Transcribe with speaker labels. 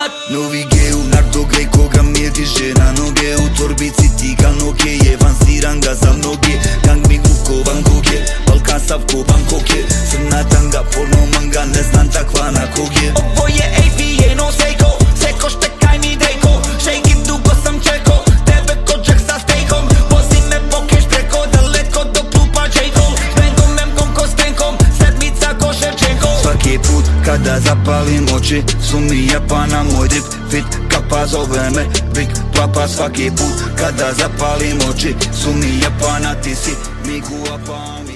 Speaker 1: mat.
Speaker 2: Novi geu, nardo grej, koga mir ti žena noge. U torbici ti kanoke, jevansiran ga za mnoge. Gang mi guko, Bangkok je, Balkan Savko, Bangkok je. Crna tanga, porno manga, ne znam takva na kog je.
Speaker 1: Ovo je APA, no Seiko, Seko štekaj mi dejko. Shake it, dugo sam čeko, tebe ko Jack sa stejkom. Vozi me po keš preko, daleko do klupa J-Cole. Benkom, memkom ko stenkom, sedmica ko Ševčenko.
Speaker 2: Svaki put kada zapalim oči, su mi Japana, moj drip fit kapa zove me Big Papa. Svaki put kada zapalim oči, su mi Japana, ti si Miku Apang.